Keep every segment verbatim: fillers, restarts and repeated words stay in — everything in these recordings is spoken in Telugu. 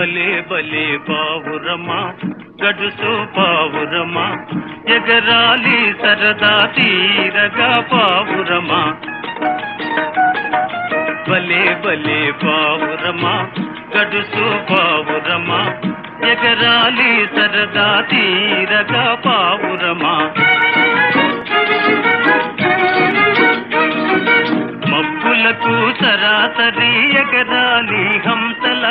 బలే బలే పావురమా గడుసు పావురమా ఎగరాలి సరదా తీరగా పావురమా బలే బలే పావురమా గడుసు పావురమా ఎగరాలి సరదా తీరగా పావురమా మబ్బులకు సరాసరి ఎగరాలి హంసల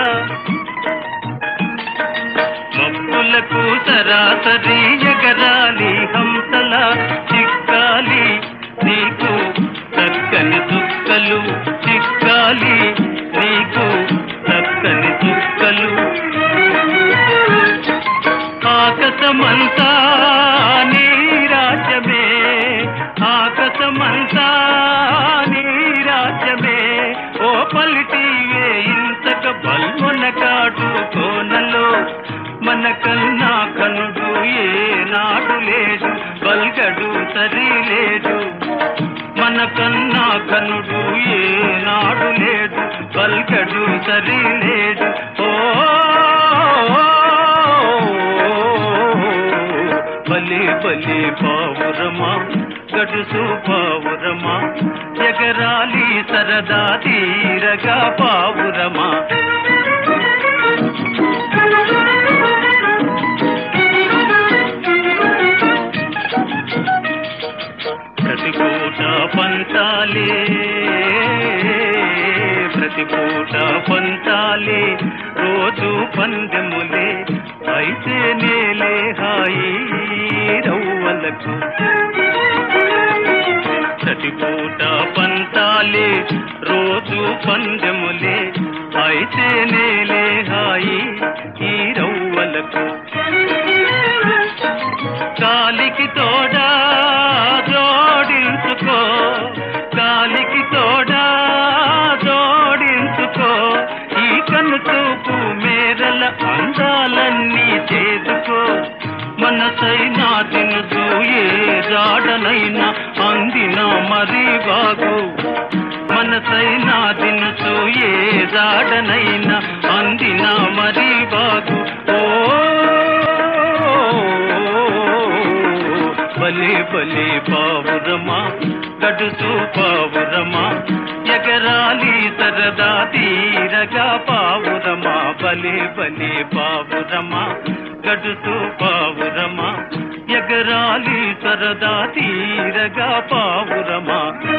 మబ్బులకు సరాసరి ఎగరాలి హంసల చిక్కాలి నీకు చక్కని చుక్కలు చిక్కాలి నీకు చక్కని చుక్కలు ఆకాశమంతా నీ రాజ్యమే ఆకాశమంతా నీ రాజ్యమే ఓ పలిటివే ఇంతక బల్మొన కాడు కోనలో మన కన్నా కనుడు ఏ నాడు లేడు బల్గడు సరి లేడు మన కన్నా కనుడు ఏ నాడు లేడు బల్గడు సరి లేడు ఓ బలే బలే పావురమా గడుసు పావురమా ఎగరాలి సరదా తీరగా పావురమా ప్రతిపూట పంతాలే ప్రతిపూట పంతాలే రోజు పందెములే అయితే నేలే హాయి రవ్వలకు ప్రతిపూట పంతాలే రోజు పందెములే అయితే నేలే హాయి ఈ రవ్వలకు కాలికి తోడా జోడించుకో కాలికి తోడా జోడించుకో ఈ కన్ను చూపు మేరల అందాలన్నీ చేసుకో మనసైనా తినుసు ఏ జాడనైనా అందిన మరి బాగు మనసైనా తినుసు ఏ జాడనైనా అందిన మరి బాగు ఓ బలే బలే పావురమా గడుసు పావురమా ఎగరాలి సరదా తీరగా పావురమా బలే బలే పావురమా గడుసు పావురమా ఎగరాలి సరదా తీరగా పావురమా